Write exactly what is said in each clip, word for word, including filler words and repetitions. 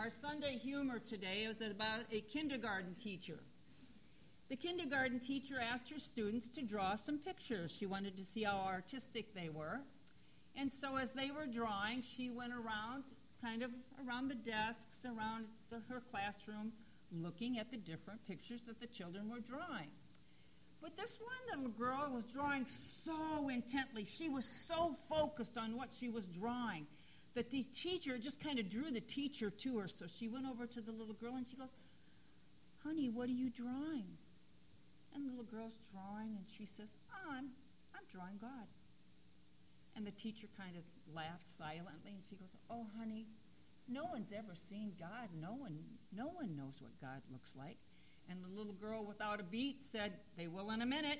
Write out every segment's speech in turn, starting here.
Our Sunday humor today is about a kindergarten teacher. The kindergarten teacher asked her students to draw some pictures. She wanted to see how artistic they were. And so as they were drawing, she went around, kind of around the desks, around the, her classroom, looking at the different pictures that the children were drawing. But this one little girl was drawing so intently. She was so focused on what she was drawing that the teacher just kind of drew the teacher to her. So she went over to the little girl and she goes, "Honey, what are you drawing?" And the little girl's drawing and she says, oh, I'm, I'm drawing God. And the teacher kind of laughs silently and she goes, "Oh, honey, no one's ever seen God. No one, no one knows what God looks like." And the little girl, without a beat, said, "They will in a minute."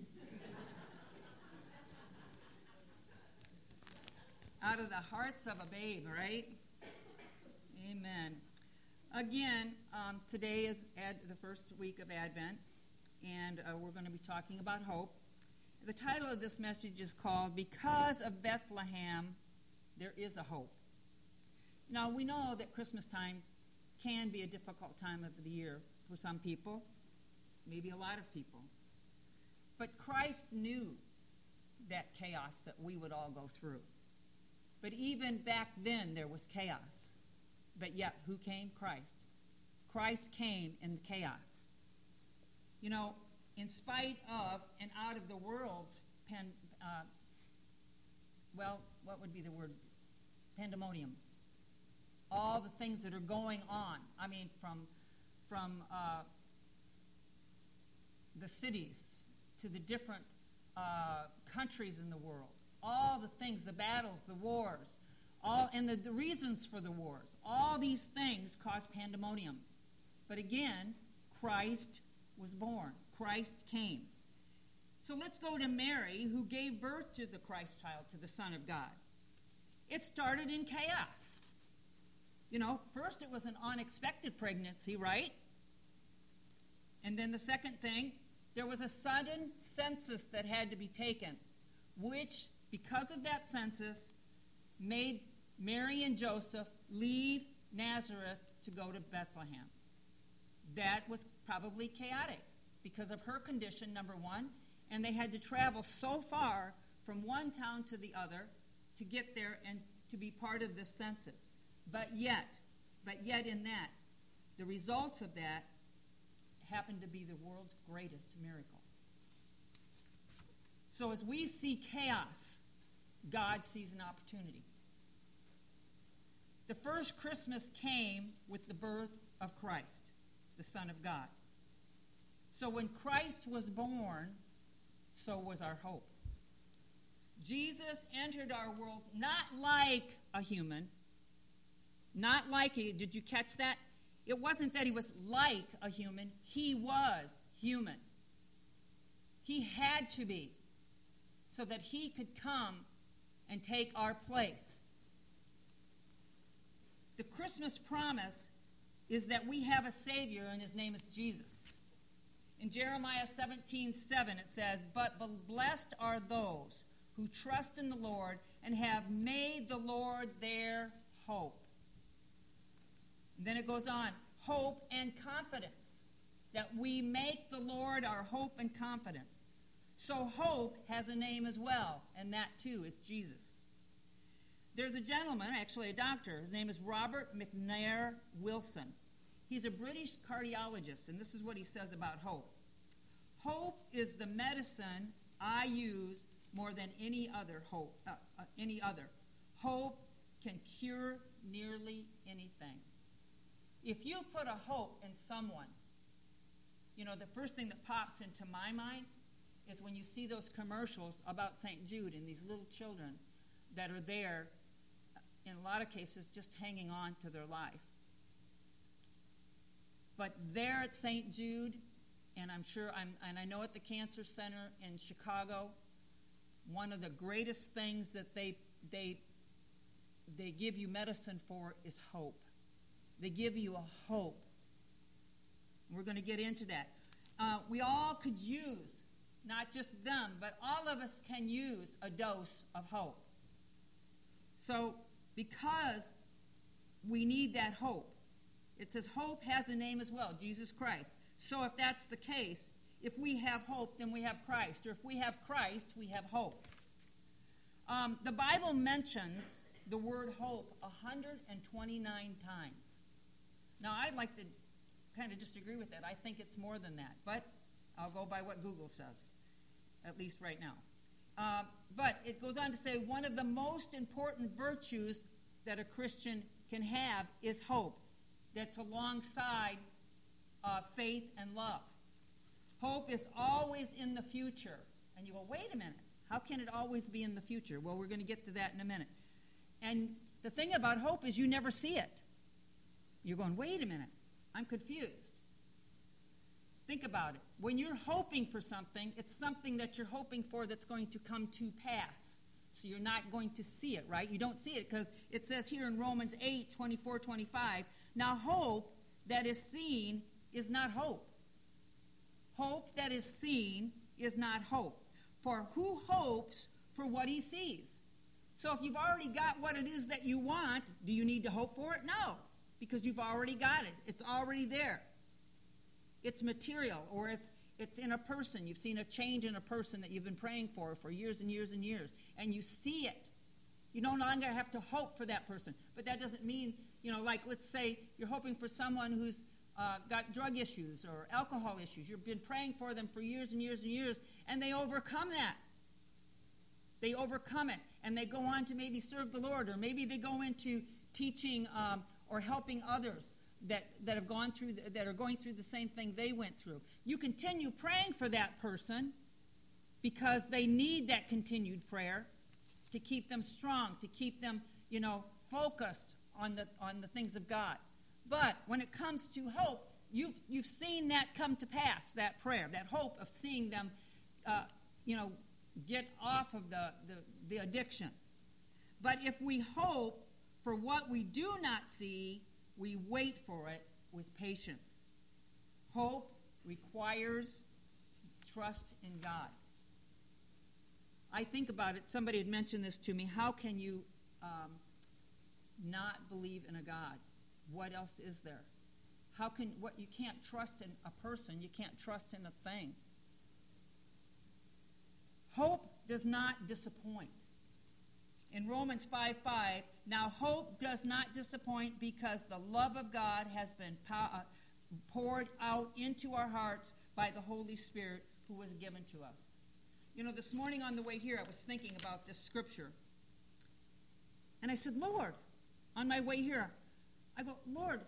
Out of the hearts of a babe, right? Amen. Again, um, today is ad- the first week of Advent, and uh, we're going to be talking about hope. The title of this message is called, "Because of Bethlehem, There is a Hope." Now, we know that Christmas time can be a difficult time of the year for some people, maybe a lot of people. But Christ knew that chaos that we would all go through. But even back then, there was chaos. But yet, who came? Christ. Christ came in the chaos. You know, in spite of and out of the world's, pan, uh, well, what would be the word? Pandemonium. All the things that are going on. I mean, from, from uh, the cities to the different uh, countries in the world. All the things, the battles, the wars, all and the, the reasons for the wars. All these things cause pandemonium. But again, Christ was born. Christ came. So let's go to Mary, who gave birth to the Christ child, to the Son of God. It started in chaos. You know, first it was an unexpected pregnancy, right? And then the second thing, there was a sudden census that had to be taken, which, because of that census, made Mary and Joseph leave Nazareth to go to Bethlehem. That was probably chaotic because of her condition, number one, and they had to travel so far from one town to the other to get there and to be part of this census. But yet, but yet in that, the results of that happened to be the world's greatest miracle. So as we see chaos, God sees an opportunity. The first Christmas came with the birth of Christ, the Son of God. So when Christ was born, so was our hope. Jesus entered our world not like a human, not like a, did you catch that? It wasn't that he was like a human, he was human. He had to be, so that he could come and take our place. The Christmas promise is that we have a Savior, and his name is Jesus. In Jeremiah seventeen seven, it says, "But blessed are those who trust in the Lord and have made the Lord their hope." And then it goes on, hope and confidence, that we make the Lord our hope and confidence. So hope has a name as well, and that too is Jesus. There's a gentleman, actually a doctor, his name is Robert McNair Wilson. He's a British cardiologist, and this is what he says about hope. "Hope is the medicine I use more than any other hope, uh, uh, any other. Hope can cure nearly anything." If you put a hope in someone, you know, the first thing that pops into my mind is when you see those commercials about Saint Jude and these little children that are there, in a lot of cases, just hanging on to their life. But there at Saint Jude, and I'm sure, I'm, and I know at the Cancer Center in Chicago, one of the greatest things that they they they give you medicine for is hope. They give you a hope. We're going to get into that. Uh, we all could use, not just them, but all of us can use a dose of hope. So, because we need that hope, It says hope has a name as well, Jesus Christ. So if that's the case, if we have hope, then we have Christ. Or if we have Christ, we have hope. Um, the Bible mentions the word hope one hundred twenty-nine times. Now, I'd like to kind of disagree with that. I think it's more than that. But I'll go by what Google says, at least right now. Uh, but it goes on to say one of the most important virtues that a Christian can have is hope. That's alongside uh, faith and love. Hope is always in the future. And you go, wait a minute. How can it always be in the future? Well, we're going to get to that in a minute. And the thing about hope is you never see it. You're going, wait a minute. I'm confused. Think about it. When you're hoping for something, it's something that you're hoping for that's going to come to pass. So you're not going to see it, right? You don't see it because it says here in Romans eight, twenty-four, twenty-five, now hope that is seen is not hope. Hope that is seen is not hope. For who hopes for what he sees? So if you've already got what it is that you want, do you need to hope for it? No, because you've already got it. It's already there. It's material, or it's it's in a person. You've seen a change in a person that you've been praying for for years and years and years, and you see it. You no longer have to hope for that person. But that doesn't mean, you know, like let's say you're hoping for someone who's uh, got drug issues or alcohol issues. You've been praying for them for years and years and years, and they overcome that. They overcome it, and they go on to maybe serve the Lord, or maybe they go into teaching um, or helping others that, that have gone through the, that are going through the same thing they went through. You continue praying for that person because they need that continued prayer to keep them strong, to keep them, you know, focused on the on the things of God. But when it comes to hope, you've you've seen that come to pass, that prayer, that hope of seeing them, uh, you know, get off of the, the, the addiction. But if we hope for what we do not see, we wait for it with patience. Hope requires trust in God. I think about it. Somebody had mentioned this to me. How can you um, not believe in a God? What else is there? How can what you can't trust in a person? You can't trust in a thing. Hope does not disappoint. In Romans five five, now hope does not disappoint because the love of God has been poured out into our hearts by the Holy Spirit who was given to us. You know, this morning on the way here, I was thinking about this scripture. And I said, Lord, on my way here, I go, Lord,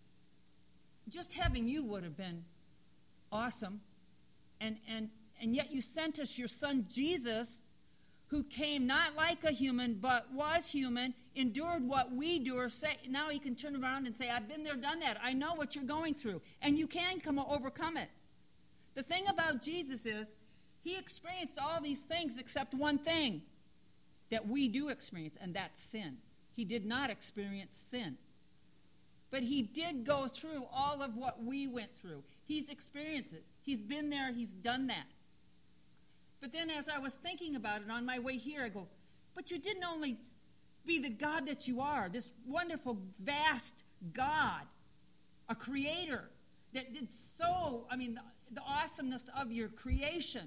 just having you would have been awesome. And, and, and yet you sent us your son Jesus, who came not like a human, but was human, endured what we do, or say, now he can turn around and say, I've been there, done that. I know what you're going through. And you can come overcome it. The thing about Jesus is, he experienced all these things except one thing that we do experience, and that's sin. He did not experience sin. But he did go through all of what we went through. He's experienced it. He's been there. He's done that. But then as I was thinking about it on my way here, I go, but you didn't only be the God that you are, this wonderful, vast God, a creator that did so, I mean, the, the awesomeness of your creation.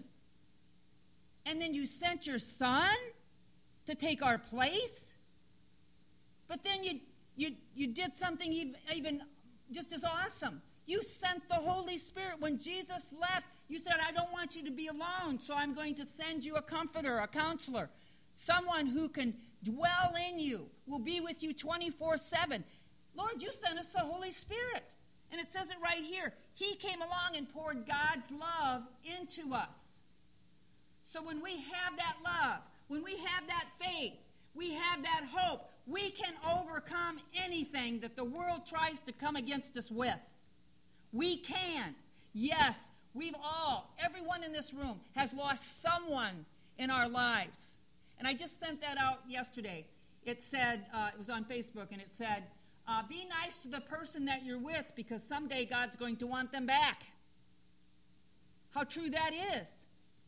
And then you sent your son to take our place. But then you you you did something even, even just as awesome. You sent the Holy Spirit. When Jesus left, you said, I don't want you to be alone, so I'm going to send you a comforter, a counselor, someone who can dwell in you, will be with you twenty-four seven. Lord, you sent us the Holy Spirit. And it says it right here. He came along and poured God's love into us. So when we have that love, when we have that faith, we have that hope, we can overcome anything that the world tries to come against us with. We can. Yes, we've all, everyone in this room has lost someone in our lives. And I just sent that out yesterday. It said, uh, it was on Facebook, and it said, uh, be nice to the person that you're with because someday God's going to want them back. How true that is.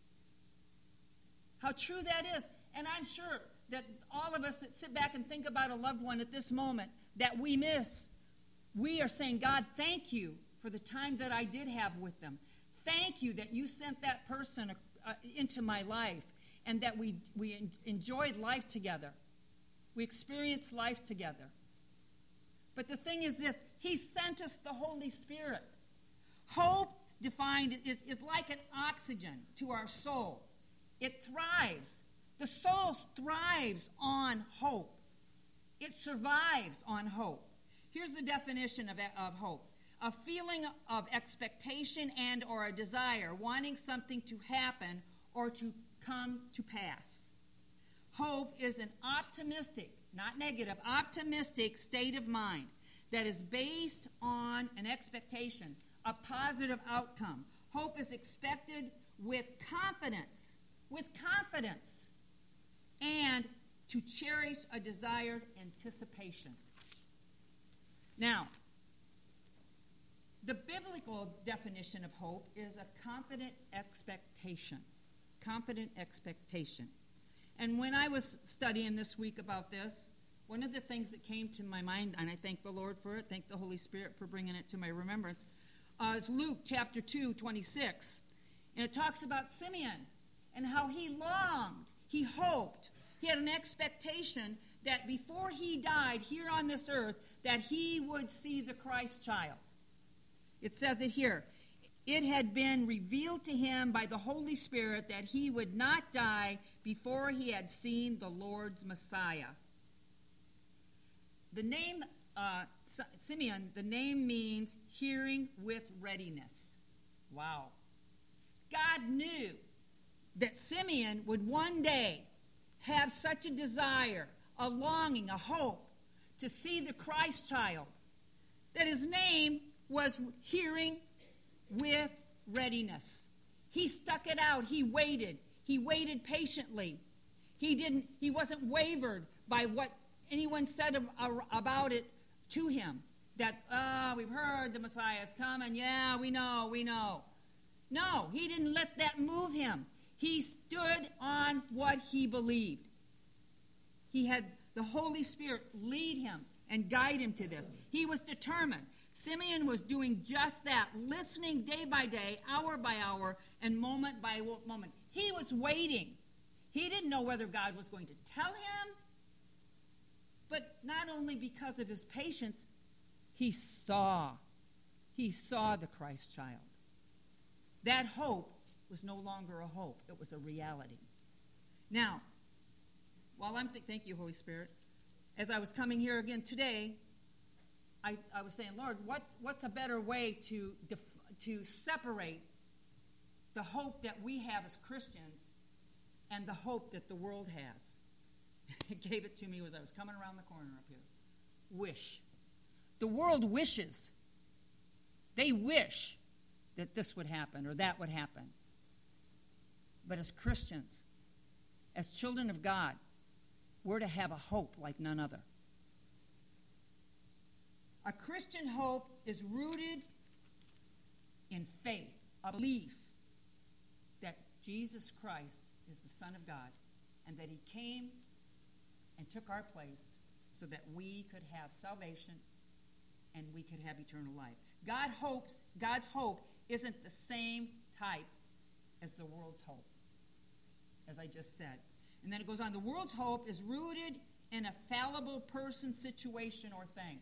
How true that is. And I'm sure that all of us that sit back and think about a loved one at this moment that we miss, we are saying, God, thank you for the time that I did have with them. Thank you that you sent that person uh, into my life and that we, we en- enjoyed life together. We experienced life together. But the thing is this, he sent us the Holy Spirit. Hope, defined, is, is like an oxygen to our soul. It thrives. The soul thrives on hope. It survives on hope. Here's the definition of, of hope. A feeling of expectation and or a desire, wanting something to happen or to come to pass. Hope is an optimistic, not negative, optimistic state of mind that is based on an expectation, a positive outcome. Hope is expected with confidence, with confidence, and to cherish a desired anticipation. Now, the biblical definition of hope is a confident expectation. Confident expectation. And when I was studying this week about this, one of the things that came to my mind, and I thank the Lord for it, thank the Holy Spirit for bringing it to my remembrance, uh, is Luke chapter two, twenty-six. And it talks about Simeon and how he longed, he hoped, he had an expectation that before he died here on this earth, that he would see the Christ child. It says it here. It had been revealed to him by the Holy Spirit that he would not die before he had seen the Lord's Messiah. The name uh, Simeon, the name means hearing with readiness. Wow. God knew that Simeon would one day have such a desire, a longing, a hope to see the Christ child, that his name was hearing with readiness. He stuck it out. He waited. He waited patiently. He didn't. He wasn't wavered by what anyone said about it to him. That, oh, we've heard the Messiah is coming. Yeah, we know, we know. No, he didn't let that move him. He stood on what he believed. He had the Holy Spirit lead him and guide him to this. He was determined. Simeon was doing just that, listening day by day, hour by hour, and moment by moment. He was waiting. He didn't know whether God was going to tell him, but not only because of his patience, he saw. He saw the Christ child. That hope was no longer a hope. It was a reality. Now, while I'm, th- thank you, Holy Spirit, as I was coming here again today, I, I was saying, Lord, what, what's a better way to def- to separate the hope that we have as Christians and the hope that the world has? It gave it to me as I was coming around the corner up here. Wish. The world wishes. They wish that this would happen or that would happen. But as Christians, as children of God, we're to have a hope like none other. A Christian hope is rooted in faith, a belief that Jesus Christ is the Son of God and that he came and took our place so that we could have salvation and we could have eternal life. God hopes, God's hope isn't the same type as the world's hope, as I just said. And then it goes on, the world's hope is rooted in a fallible person, situation, or thing.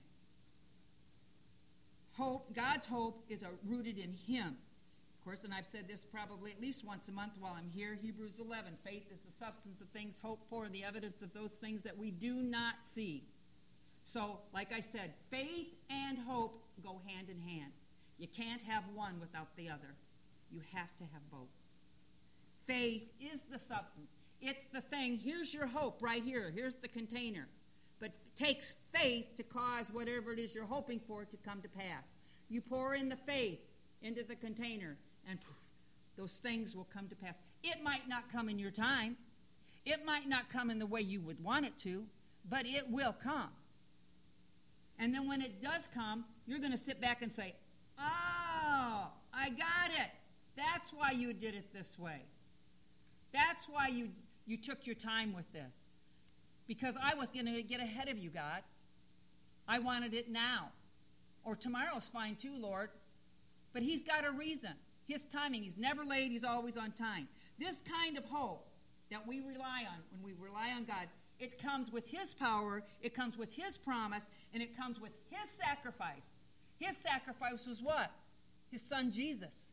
Hope, God's hope is a, rooted in him. Of course, and I've said this probably at least once a month while I'm here, Hebrews eleven, faith is the substance of things hoped for and the evidence of those things that we do not see. So, like I said, faith and hope go hand in hand. You can't have one without the other. You have to have both. Faith is the substance. It's the thing. Here's your hope right here. Here's the container. But it takes faith to cause whatever it is you're hoping for to come to pass. You pour in the faith into the container, and poof, those things will come to pass. It might not come in your time. It might not come in the way you would want it to, but it will come. And then when it does come, you're going to sit back and say, oh, I got it. That's why you did it this way. That's why you you took your time with this. Because I was going to get ahead of you, God. I wanted it now. Or or tomorrow's fine too, Lord. But he's got a reason. His timing. He's never late. He's always on time. This kind of hope that we rely on, when we rely on God, it comes with his power, it comes with his promise, and it comes with his sacrifice. His sacrifice was what? His son Jesus.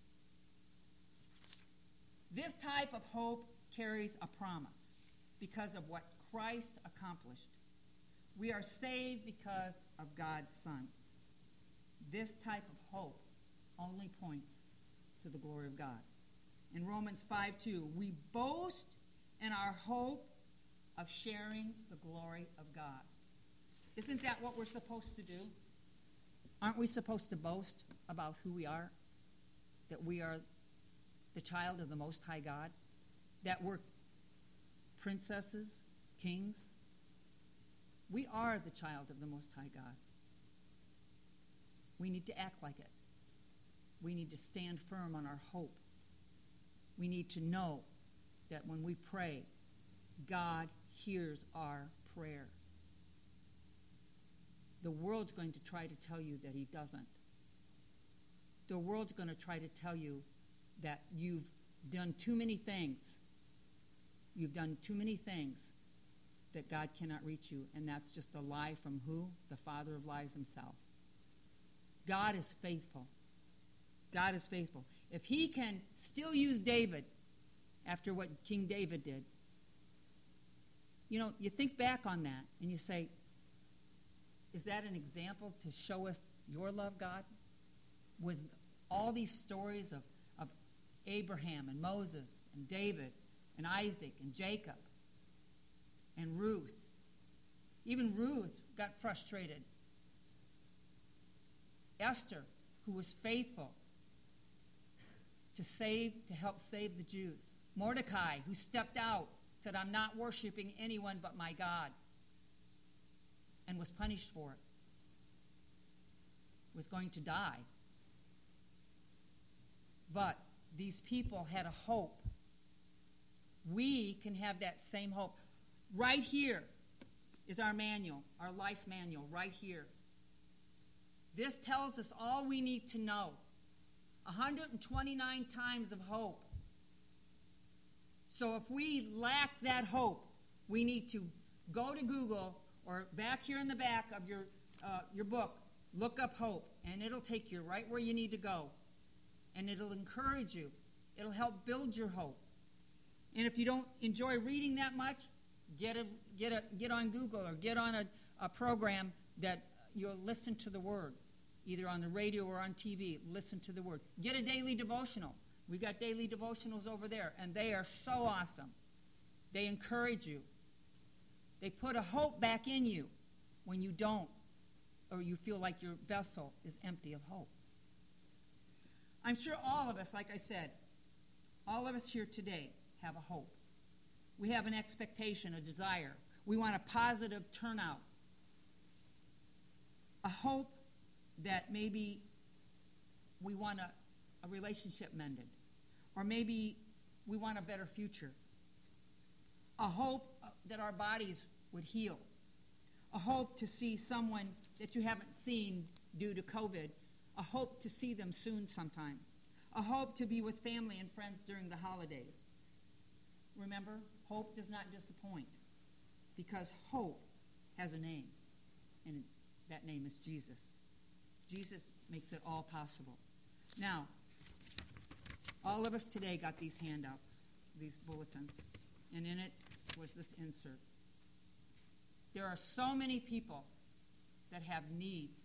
This type of hope carries a promise because of what Christ accomplished. We are saved because of God's Son. This type of hope only points to the glory of God. In Romans five two, we boast in our hope of sharing the glory of God. Isn't that what we're supposed to do? Aren't we supposed to boast about who we are? That we are the child of the Most High God? That we're princesses, kings? We are the child of the Most High God. We need to act like it. We need to stand firm on our hope. We need to know that when we pray, God hears our prayer. The world's going to try to tell you that he doesn't. The world's going to try to tell you that you've done too many things. You've done too many things that God cannot reach you. And that's just a lie from who? The father of lies himself. God is faithful. God is faithful. If he can still use David after what King David did, you know, you think back on that and you say, is that an example to show us your love, God? Was all these stories of, of Abraham and Moses and David and Isaac and Jacob and Ruth. Even Ruth got frustrated. Esther, who was faithful to save, to help save the Jews. Mordecai, who stepped out, said, I'm not worshiping anyone but my God, and was punished for it. Was going to die. But these people had a hope. We can have that same hope. Right here is our manual, our life manual, right here. This tells us all we need to know. one hundred twenty-nine times of hope. So if we lack that hope, we need to go to Google or back here in the back of your uh, your book, look up hope, and it'll take you right where you need to go. And it'll encourage you. It'll help build your hope. And if you don't enjoy reading that much, get a, get a, get on Google or get on a, a program that you'll listen to the Word, either on the radio or on T V. Listen to the Word. Get a daily devotional. We've got daily devotionals over there, and they are so awesome. They encourage you. They put a hope back in you when you don't, or you feel like your vessel is empty of hope. I'm sure all of us, like I said, all of us here today have a hope. We have an expectation, a desire. We want a positive turnout. A hope that maybe we want a, a relationship mended. Or maybe we want a better future. A hope that our bodies would heal. A hope to see someone that you haven't seen due to COVID. A hope to see them soon sometime. A hope to be with family and friends during the holidays. Remember, hope does not disappoint. Because hope has a name. And that name is Jesus. Jesus makes it all possible. Now, all of us today got these handouts, these bulletins, and in it was this insert. There are so many people that have needs.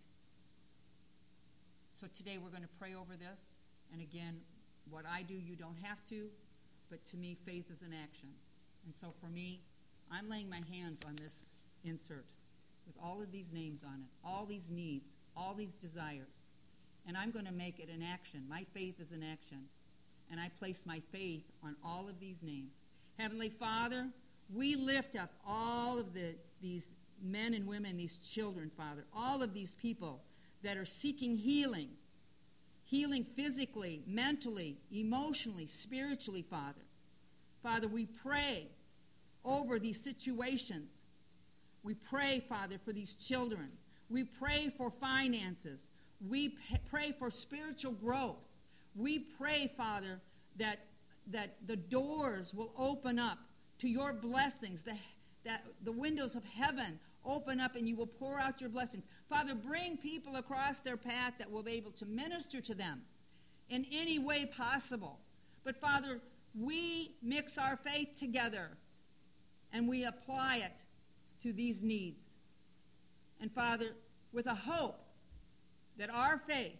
So today we're going to pray over this. And again, what I do, you don't have to, but to me, faith is an action. And so for me, I'm laying my hands on this insert with all of these names on it, all these needs, all these desires. And I'm going to make it an action. My faith is an action. And I place my faith on all of these names. Heavenly Father, we lift up all of the these men and women, these children, Father, all of these people that are seeking healing, healing physically, mentally, emotionally, spiritually, Father. Father, we pray over these situations. We pray, Father, for these children. We pray for finances. we p- pray for spiritual growth. We pray, Father, that, that the doors will open up to your blessings, the, that the windows of heaven open up and you will pour out your blessings. Father, bring people across their path that will be able to minister to them in any way possible. But Father, we mix our faith together and we apply it to these needs. And Father, with a hope that our faith,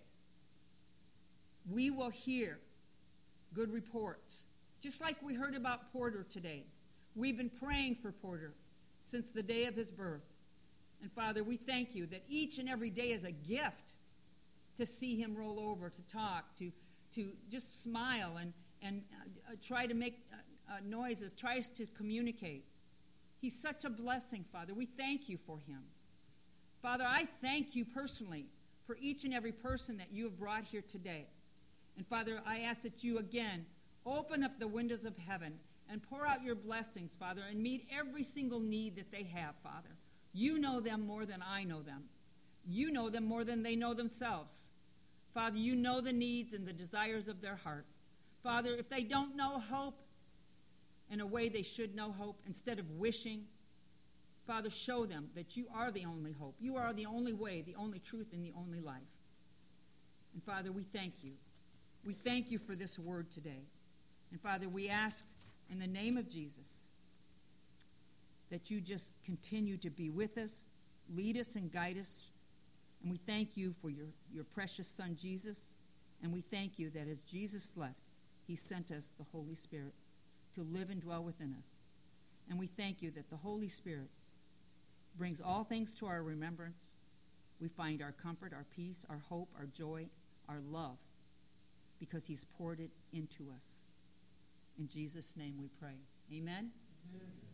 we will hear good reports. Just like we heard about Porter today. We've been praying for Porter since the day of his birth. And Father, we thank you that each and every day is a gift to see him roll over, to talk, to, to just smile and, and uh, try to make uh, uh, noises, tries to communicate. He's such a blessing, Father. We thank you for him. Father, I thank you personally for each and every person that you have brought here today. And Father, I ask that you again open up the windows of heaven and pour out your blessings, Father, and meet every single need that they have, Father. You know them more than I know them. You know them more than they know themselves. Father, you know the needs and the desires of their heart. Father, if they don't know hope in a way they should know hope, instead of wishing, Father, show them that you are the only hope. You are the only way, the only truth, and the only life. And Father, we thank you. We thank you for this word today. And Father, we ask in the name of Jesus that you just continue to be with us, lead us and guide us. And we thank you for your, your precious Son, Jesus. And we thank you that as Jesus left, he sent us the Holy Spirit to live and dwell within us. And we thank you that the Holy Spirit brings all things to our remembrance. We find our comfort, our peace, our hope, our joy, our love, because he's poured it into us. In Jesus' name we pray. Amen. Amen.